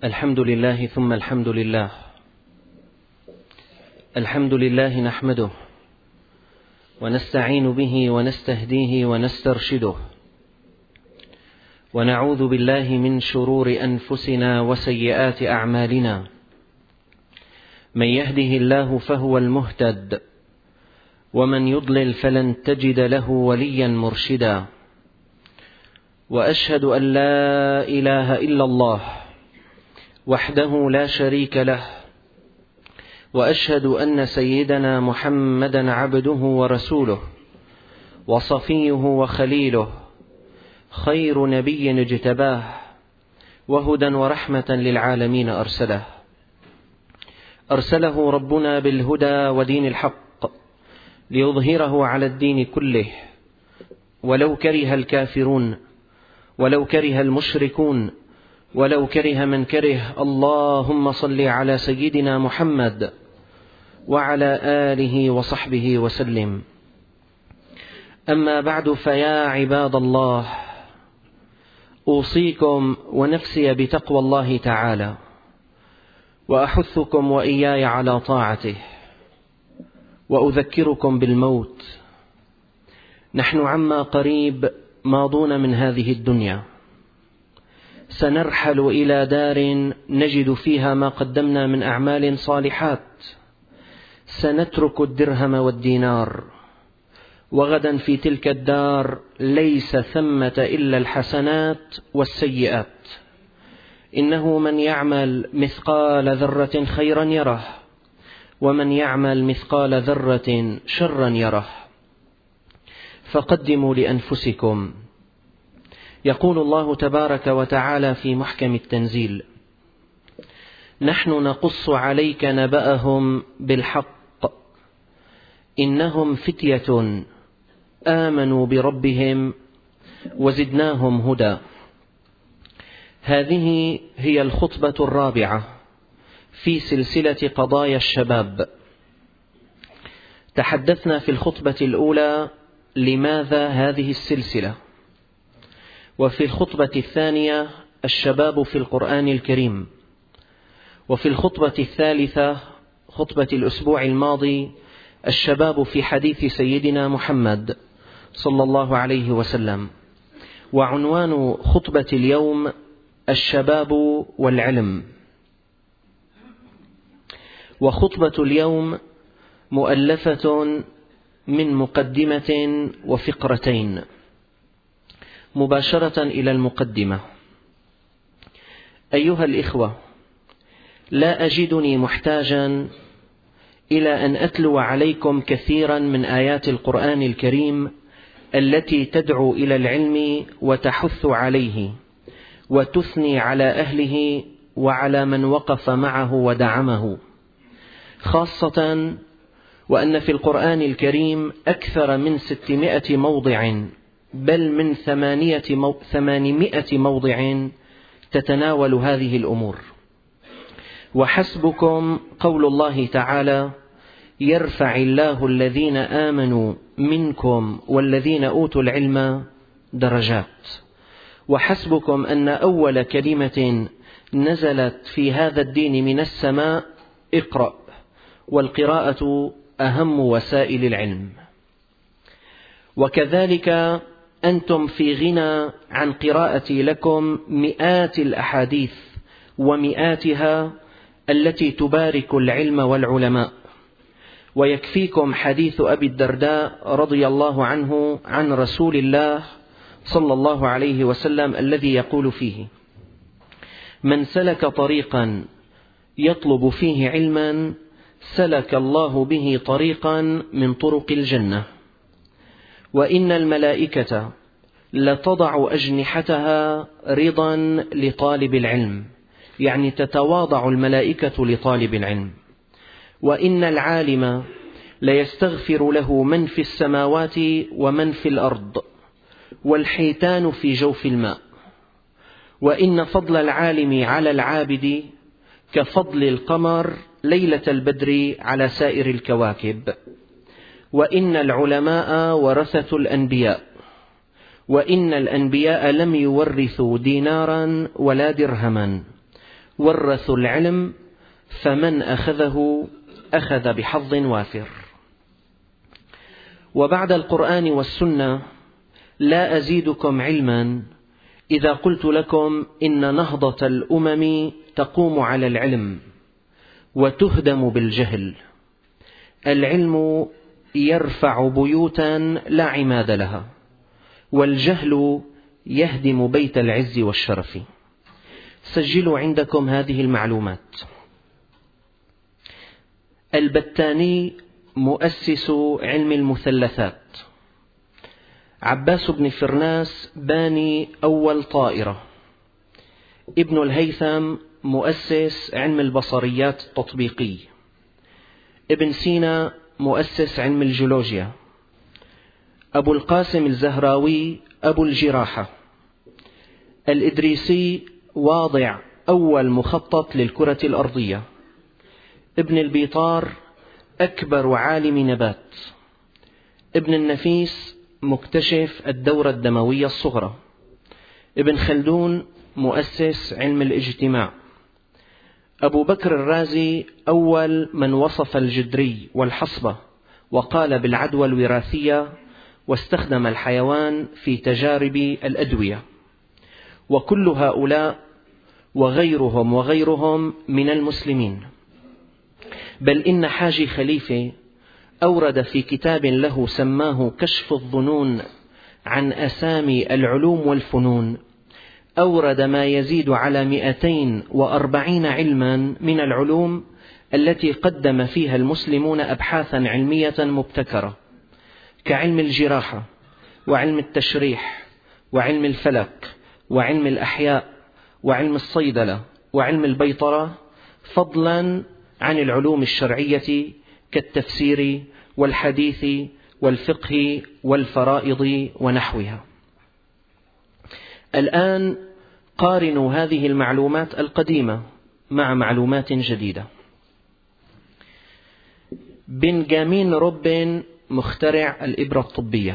الحمد لله ثم الحمد لله. الحمد لله نحمده ونستعين به ونستهديه ونسترشده، ونعوذ بالله من شرور أنفسنا وسيئات أعمالنا. من يهده الله فهو المهتد، ومن يضلل فلن تجد له وليا مرشدا. وأشهد أن لا إله إلا الله وحده لا شريك له، وأشهد أن سيدنا محمدا عبده ورسوله وصفيه وخليله، خير نبي اجتباه، وهدى ورحمة للعالمين أرسله ربنا بالهدى ودين الحق ليظهره على الدين كله، ولو كره الكافرون، ولو كره المشركون، ولو كره من كره. اللهم صل على سيدنا محمد وعلى آله وصحبه وسلم. أما بعد، فيا عباد الله، أوصيكم ونفسي بتقوى الله تعالى، وأحثكم وإياي على طاعته، وأذكركم بالموت. نحن عما قريب ماضون من هذه الدنيا، سنرحل إلى دار نجد فيها ما قدمنا من أعمال صالحات، سنترك الدرهم والدينار، وغدا في تلك الدار ليس ثمة إلا الحسنات والسيئات. إنه من يعمل مثقال ذرة خيرا يره، ومن يعمل مثقال ذرة شرا يره. فقدموا لأنفسكم. يقول الله تبارك وتعالى في محكم التنزيل: نحن نقص عليك نبأهم بالحق، إنهم فتية آمنوا بربهم وزدناهم هدى. هذه هي الخطبة الرابعة في سلسلة قضايا الشباب. تحدثنا في الخطبة الأولى لماذا هذه السلسلة، وفي الخطبة الثانية الشباب في القرآن الكريم، وفي الخطبة الثالثة خطبة الأسبوع الماضي الشباب في حديث سيدنا محمد صلى الله عليه وسلم. وعنوان خطبة اليوم الشباب والعلم. وخطبة اليوم مؤلفة من مقدمة وفقرتين. مباشرة إلى المقدمة. أيها الإخوة، لا أجدني محتاجا إلى أن أتلو عليكم كثيرا من آيات القرآن الكريم التي تدعو إلى العلم وتحث عليه وتثني على أهله وعلى من وقف معه ودعمه، خاصة وأن في القرآن الكريم أكثر من 600 موضع، بل من 800 موضع تتناول هذه الأمور. وحسبكم قول الله تعالى: يرفع الله الذين آمنوا منكم والذين أوتوا العلم درجات. وحسبكم أن أول كلمة نزلت في هذا الدين من السماء اقرأ، والقراءة أهم وسائل العلم. وكذلك أنتم في غنى عن قراءتي لكم مئات الأحاديث ومئاتها التي تبارك العلم والعلماء. ويكفيكم حديث أبي الدرداء رضي الله عنه عن رسول الله صلى الله عليه وسلم الذي يقول فيه: من سلك طريقا يطلب فيه علما سلك الله به طريقا من طرق الجنة، وإن الملائكة لتضع أجنحتها رضا لطالب العلم، يعني تتواضع الملائكة لطالب العلم. وإن العالم ليستغفر له من في السماوات ومن في الأرض، والحيتان في جوف الماء. وإن فضل العالم على العابد كفضل القمر ليلة البدر على سائر الكواكب. وإن العلماء ورثة الأنبياء، وإن الأنبياء لم يورثوا دينارا ولا درهما، ورثوا العلم، فمن أخذه أخذ بحظ وافر. وبعد القرآن والسنة لا أزيدكم علما إذا قلت لكم إن نهضة الأمم تقوم على العلم وتهدم بالجهل. العلم يرفع بيوتا لا عماد لها، والجهل يهدم بيت العز والشرف. سجلوا عندكم هذه المعلومات. البتاني مؤسس علم المثلثات، عباس بن فرناس باني أول طائرة، ابن الهيثم مؤسس علم البصريات التطبيقي، ابن سينا مؤسس علم الجيولوجيا، أبو القاسم الزهراوي أبو الجراحة، الإدريسي واضع أول مخطط للكرة الأرضية، ابن البيطار أكبر عالم نبات، ابن النفيس مكتشف الدورة الدموية الصغرى، ابن خلدون مؤسس علم الاجتماع، أبو بكر الرازي أول من وصف الجدري والحصبة وقال بالعدوى الوراثية، واستخدم الحيوان في تجارب الأدوية. وكل هؤلاء وغيرهم من المسلمين. بل إن حاجي خليفة أورد في كتاب له سماه كشف الظنون عن أسامي العلوم والفنون، أورد ما يزيد على 240 علما من العلوم التي قدم فيها المسلمون أبحاثا علمية مبتكرة، كعلم الجراحة وعلم التشريح وعلم الفلك وعلم الأحياء وعلم الصيدلة وعلم البيطرة، فضلا عن العلوم الشرعية كالتفسير والحديث والفقه والفرائض ونحوها. الآن قارنوا هذه المعلومات القديمة مع معلومات جديدة. بنجامين روبن مخترع الإبرة الطبية،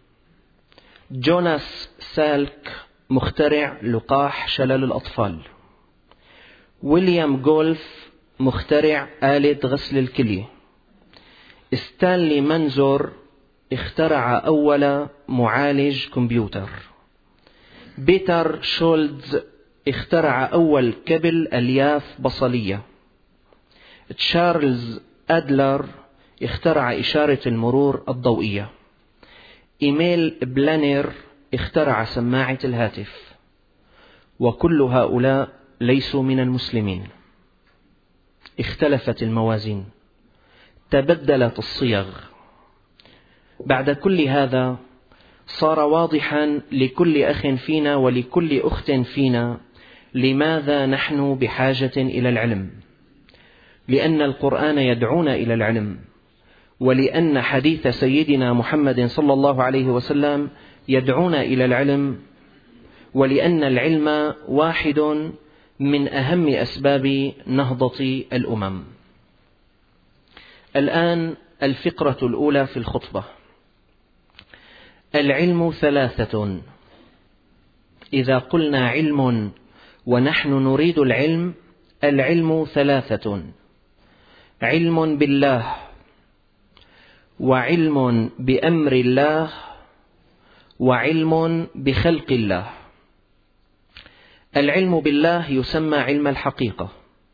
جوناس سالك مخترع لقاح شلل الأطفال، ويليام جولف مخترع آلة غسل الكلى، ستانلي منزور اخترع أول معالج كمبيوتر، بيتر شولدز اخترع أول كبل ألياف بصلية، تشارلز أدلر اخترع إشارة المرور الضوئية، إيميل بلانير اخترع سماعة الهاتف. وكل هؤلاء ليسوا من المسلمين. اختلفت الموازين، تبدلت الصيغ. بعد كل هذا صار واضحا لكل أخ فينا ولكل أخت فينا لماذا نحن بحاجة إلى العلم، لأن القرآن يدعونا إلى العلم، ولأن حديث سيدنا محمد صلى الله عليه وسلم يدعونا إلى العلم، ولأن العلم واحد من أهم أسباب نهضة الأمم. الآن الفقرة الأولى في الخطبة. العلم ثلاثة. إذا قلنا علم ونحن نريد العلم، العلم ثلاثة: علم بالله، وعلم بأمر الله، وعلم بخلق الله. العلم بالله يسمى علم الحقيقة،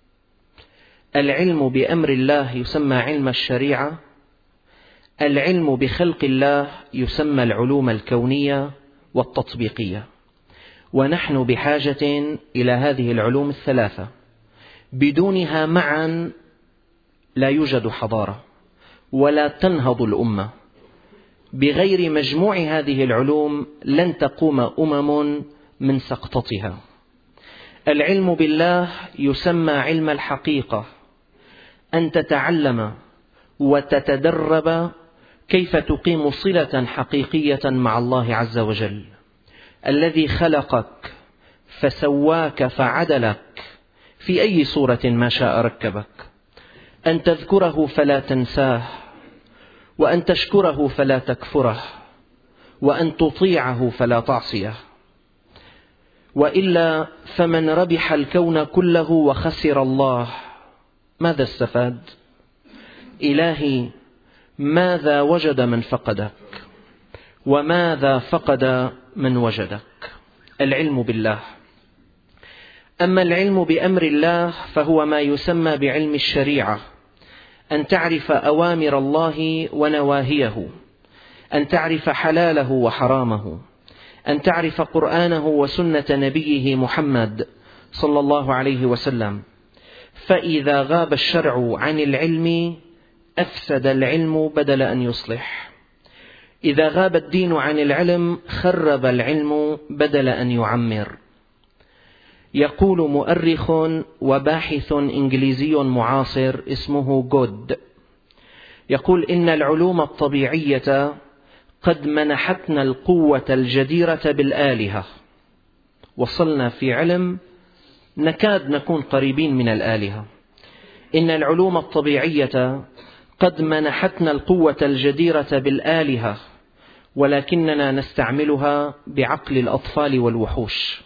العلم بأمر الله يسمى علم الشريعة، العلم بخلق الله يسمى العلوم الكونية والتطبيقية. ونحن بحاجة إلى هذه العلوم الثلاثة، بدونها معا لا يوجد حضارة ولا تنهض الأمة. بغير مجموع هذه العلوم لن تقوم أمم من سقطتها. العلم بالله يسمى علم الحقيقة، أن تتعلم وتتدرب كيف تقيم صلة حقيقية مع الله عز وجل، الذي خلقك فسواك فعدلك في أي صورة ما شاء ركبك، أن تذكره فلا تنساه، وأن تشكره فلا تكفره، وأن تطيعه فلا تعصيه. وإلا فمن ربح الكون كله وخسر الله ماذا استفاد؟ إلهي، ماذا وجد من فقدك؟ وماذا فقد من وجدك؟ العلم بالله. أما العلم بأمر الله فهو ما يسمى بعلم الشريعة، أن تعرف أوامر الله ونواهيه، أن تعرف حلاله وحرامه، أن تعرف قرآنه وسنة نبيه محمد صلى الله عليه وسلم. فإذا غاب الشرع عن العلم أفسد العلم بدل أن يصلح. إذا غاب الدين عن العلم خرب العلم بدل أن يعمر. يقول مؤرخ وباحث إنجليزي معاصر اسمه جود، يقول إن العلوم الطبيعية قد منحتنا القوة الجديرة بالآلهة. وصلنا في علم نكاد نكون قريبين من الآلهة. إن العلوم الطبيعية قد منحتنا القوة الجديرة بالآلهة، ولكننا نستعملها بعقل الأطفال والوحوش.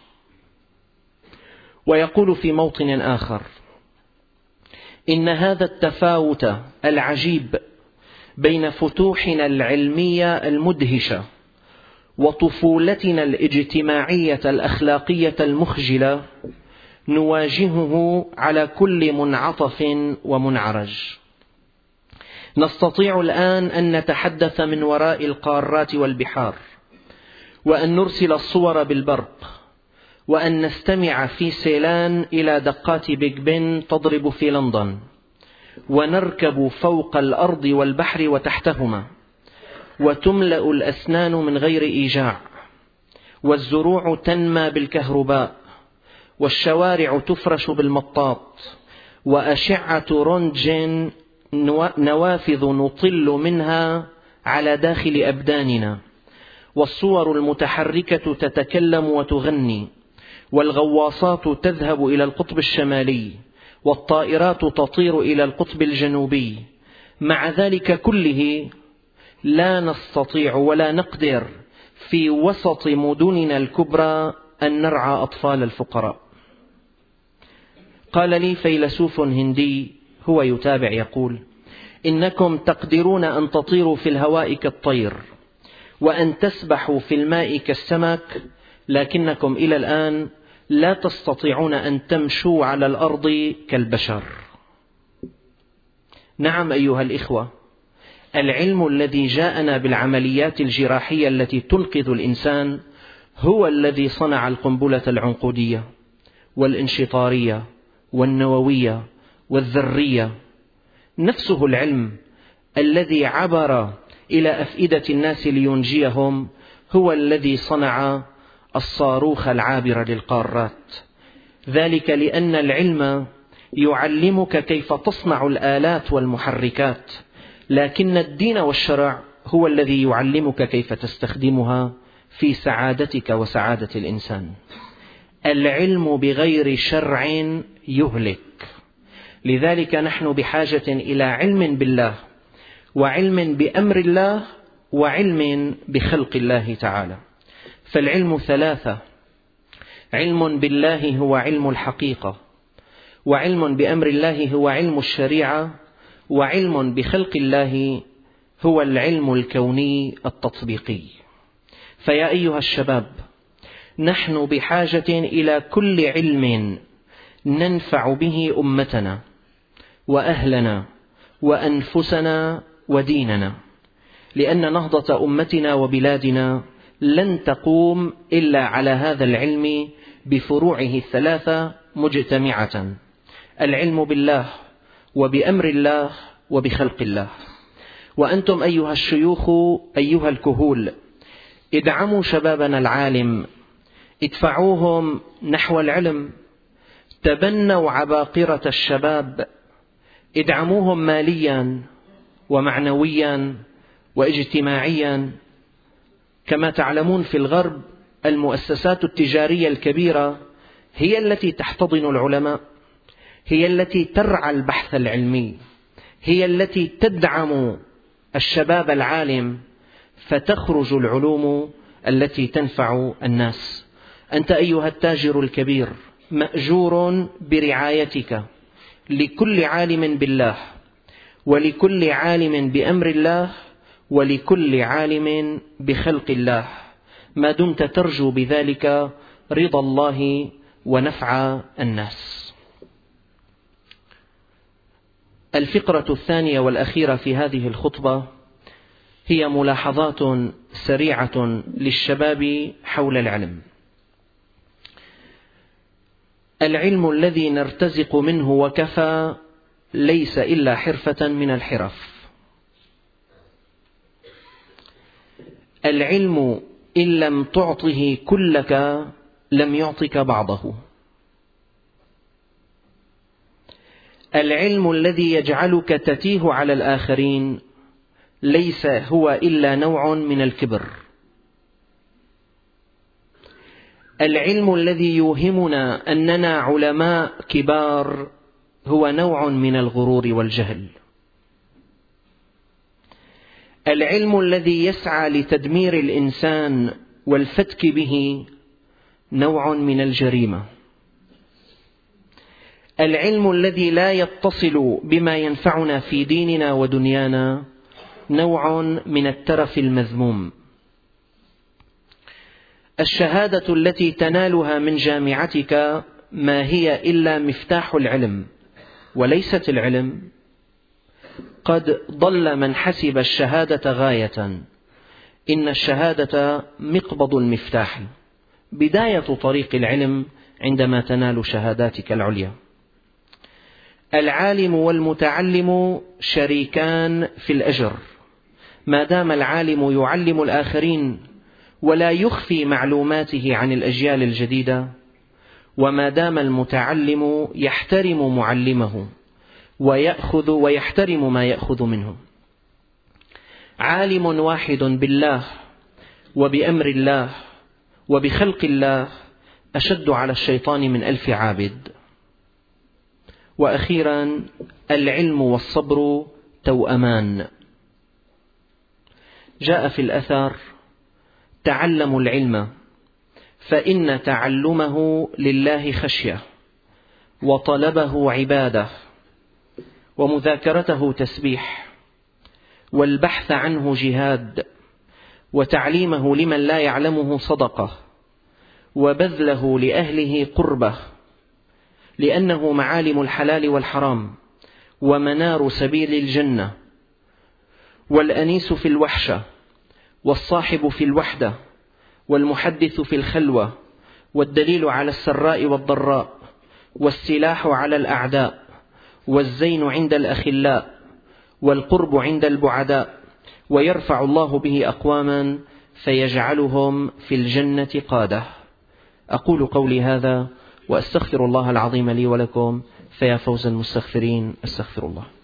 ويقول في موطن آخر: إن هذا التفاوت العجيب بين فتوحنا العلمية المدهشة وطفولتنا الاجتماعية الأخلاقية المخجلة نواجهه على كل منعطف ومنعرج. نستطيع الآن أن نتحدث من وراء القارات والبحار، وأن نرسل الصور بالبرق، وأن نستمع في سيلان إلى دقات بيج بن تضرب في لندن، ونركب فوق الأرض والبحر وتحتهما، وتملأ الأسنان من غير إيجاع، والزروع تنمى بالكهرباء، والشوارع تفرش بالمطاط، وأشعة رنتجن نوافذ نطل منها على داخل أبداننا، والصور المتحركة تتكلم وتغني، والغواصات تذهب إلى القطب الشمالي، والطائرات تطير إلى القطب الجنوبي. مع ذلك كله لا نستطيع ولا نقدر في وسط مدننا الكبرى أن نرعى أطفال الفقراء. قال لي فيلسوف هندي هو يتابع يقول: إنكم تقدرون أن تطيروا في الهواء كالطير، وأن تسبحوا في الماء كالسمك، لكنكم إلى الآن لا تستطيعون أن تمشوا على الأرض كالبشر. نعم أيها الإخوة، العلم الذي جاءنا بالعمليات الجراحية التي تنقذ الإنسان هو الذي صنع القنبلة العنقودية والانشطارية والنووية والذرية. نفسه العلم الذي عبر إلى أفئدة الناس لينجيهم هو الذي صنع الصاروخ العابر للقارات. ذلك لأن العلم يعلمك كيف تصنع الآلات والمحركات، لكن الدين والشرع هو الذي يعلمك كيف تستخدمها في سعادتك وسعادة الإنسان. العلم بغير شرع يهلك. لذلك نحن بحاجة إلى علم بالله، وعلم بأمر الله، وعلم بخلق الله تعالى. فالعلم ثلاثة: علم بالله هو علم الحقيقة، وعلم بأمر الله هو علم الشريعة، وعلم بخلق الله هو العلم الكوني التطبيقي. فيا أيها الشباب، نحن بحاجة إلى كل علم ننفع به أمتنا وأهلنا وأنفسنا وديننا، لأن نهضة أمتنا وبلادنا لن تقوم إلا على هذا العلم بفروعه الثلاثة مجتمعة: العلم بالله وبأمر الله وبخلق الله. وأنتم أيها الشيوخ أيها الكهول، ادعموا شبابنا العالم، ادفعوهم نحو العلم، تبنوا عباقرة الشباب، ادعموهم ماليا ومعنويا واجتماعيا. كما تعلمون في الغرب المؤسسات التجارية الكبيرة هي التي تحتضن العلماء، هي التي ترعى البحث العلمي، هي التي تدعم الشباب العالم، فتخرج العلوم التي تنفع الناس. أنت أيها التاجر الكبير مأجور برعايتك لكل عالم بالله، ولكل عالم بأمر الله، ولكل عالم بخلق الله، ما دمت ترجو بذلك رضا الله ونفع الناس. الفقرة الثانية والأخيرة في هذه الخطبة هي ملاحظات سريعة للشباب حول العلم. العلم الذي نرتزق منه وكفى ليس إلا حرفة من الحرف. العلم إن لم تعطه كلك لم يعطك بعضه. العلم الذي يجعلك تتيه على الآخرين ليس هو إلا نوع من الكبر. العلم الذي يوهمنا أننا علماء كبار هو نوع من الغرور والجهل. العلم الذي يسعى لتدمير الإنسان والفتك به نوع من الجريمة. العلم الذي لا يتصل بما ينفعنا في ديننا ودنيانا نوع من الترف المذموم. الشهادة التي تنالها من جامعتك ما هي إلا مفتاح العلم وليست العلم. قد ضل من حسب الشهادة غاية، إن الشهادة مقبض المفتاح، بداية طريق العلم عندما تنال شهاداتك العليا. العالم والمتعلم شريكان في الأجر، ما دام العالم يعلم الآخرين ولا يخفي معلوماته عن الأجيال الجديدة، وما دام المتعلم يحترم معلمه ويأخذ ويحترم ما يأخذ منه. عالم واحد بالله وبأمر الله وبخلق الله أشد على الشيطان من 1000 عابد. وأخيرا، العلم والصبر توأمان. جاء في الأثر: تعلموا العلم فإن تعلمه لله خشية، وطلبه عبادة، ومذاكرته تسبيح، والبحث عنه جهاد، وتعليمه لمن لا يعلمه صدقة، وبذله لأهله قربة، لأنه معالم الحلال والحرام ومنار سبيل الجنة، والأنيس في الوحشة، والصاحب في الوحدة، والمحدث في الخلوة، والدليل على السراء والضراء، والسلاح على الأعداء، والزين عند الأخلاء، والقرب عند البعداء، ويرفع الله به أقواما فيجعلهم في الجنة قادة. أقول قولي هذا وأستغفر الله العظيم لي ولكم، فيا فوز المستغفرين. أستغفر الله.